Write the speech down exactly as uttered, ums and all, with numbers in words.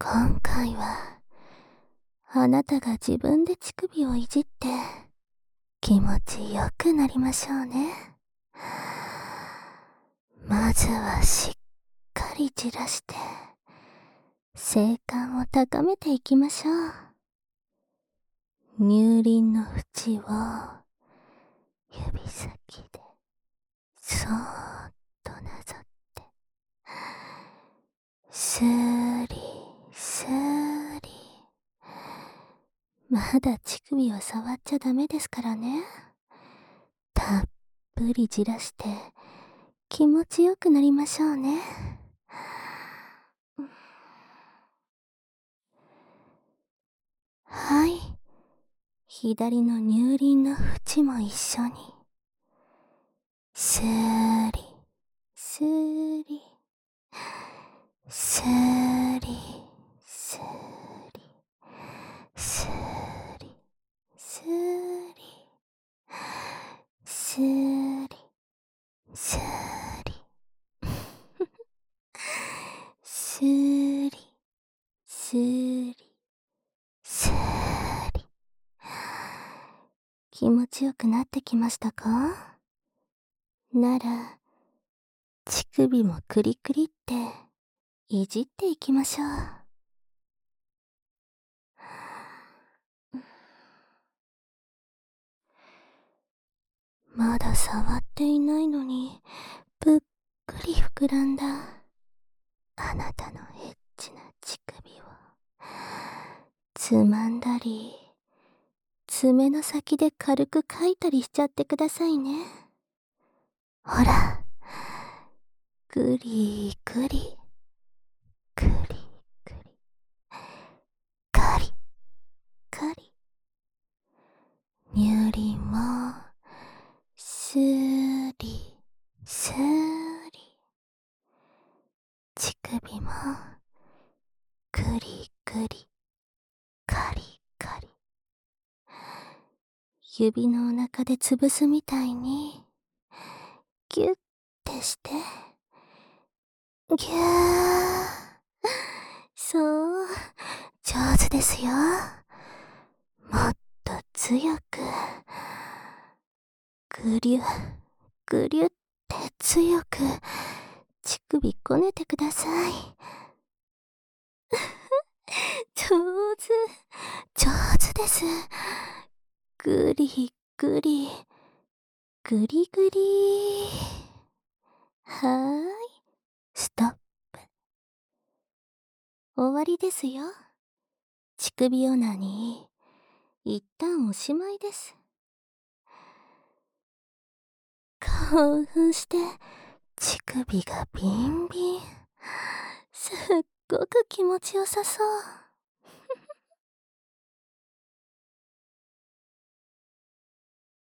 今回は、あなたが自分で乳首をいじって、気持ちよくなりましょうね。まずはしっかりじらして、性感を高めていきましょう。乳輪の縁を、指先で、そーっとなぞって、スーリー、スーリー。まだ乳首を触っちゃダメですからね。たっぷりじらして気持ちよくなりましょうね。はい。左の乳輪の縁も一緒に。スーリ、スーリ、スーリ、スーリ、スーリ、スーリ、スーリ、スーリ、スーリ、スーリ、スーリ。気持ちよくなってきましたか？なら、乳首もクリクリっていじっていきましょう。まだ触っていないのに、ぷっくり膨らんだ、あなたのエッチな乳首を、つまんだり、爪の先で軽くかいたりしちゃってくださいね。ほら、ぐりぐり、ぐりぐり、カリカリ。乳輪を、スーリ、スーリ。乳首も、ぐりぐり、カリカリ。指のお腹で潰すみたいに、ギュッてして、ギュー。そう、上手ですよ。もっと強く、ぐりゅ、ぐりゅって強く、乳首こねてください。上手、上手です。ぐりぐり、ぐりぐり。はーい、ストップ。終わりですよ。乳首オナニー、一旦おしまいです。興奮して、乳首がビンビン。すっごく気持ちよさそう。